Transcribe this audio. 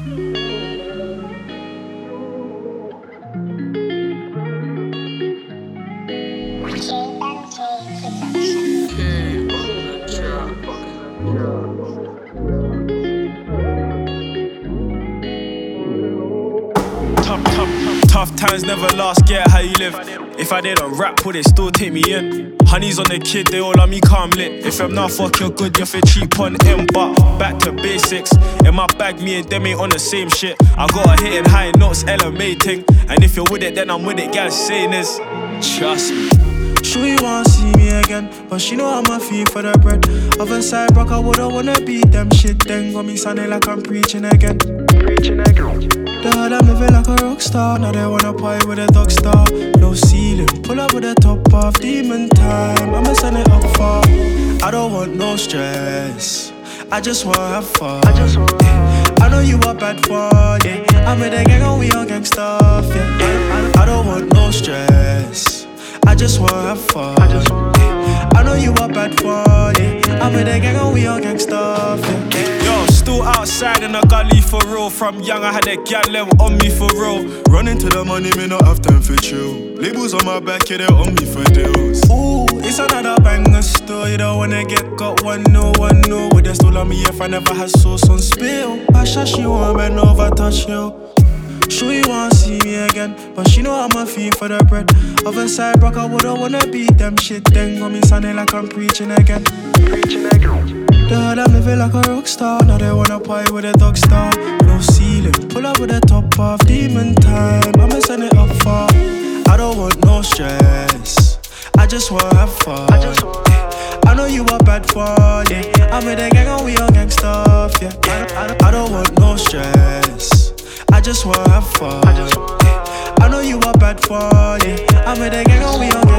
Tough times never last, get how you live. If I didn't rap, would it still take me in? Honey's on the kid, they all on me calm lit. If I'm not fuck, you're good, you're for cheap on him. But back to basics, in my bag, me and them ain't on the same shit. I got a hitting high notes, elevating. And if you're with it, then I'm with it, guys saying this. Trust me. Sure you wanna see me again, but she know I'm a fiend for the bread. Other side, broke, I wouldn't wanna beat them shit. Then got me sounding like I'm preaching again. The hell I'm living like a rock star. Now they wanna party with a dog star. No ceiling, pull up with the top off. Demon time, I'ma send it up far. I don't want no stress, I just wanna have fun. I know you are bad fun, yeah. I'm in the gang and we on gang stuff, yeah. I don't want no stress, I just wanna have fun. I know you are bad fun, yeah. I'm in the gang and we on gang stuff, yeah. Yo, still outside in a gully for real. From young I had a gal them on me for real. Running to the money, me not have time for chill. Labels on my back, yeah, they on me for deals. Ooh, it's another banger still. You don't wanna get got one no. With the stool on me if I never had sauce on spill. Pasha, she won't bend over, touch you. Sure you wanna see me again, but she know I'm a fiend for the bread. Other side, broke, I wouldn't wanna beat them shit. Then got me sounding like I'm preaching again. The hell I'm living like a rock star. Now they wanna party with a dog star. No ceiling, pull up with the top off. Demon time, I'ma send it up far. I don't want no stress, I just wanna have fun. I know you are bad fun, yeah. I'm in the gang and we on gang stuff, yeah. I don't want no stress, I just wanna have fun. I know you are bad fun, yeah. I'm in the gang and we on gang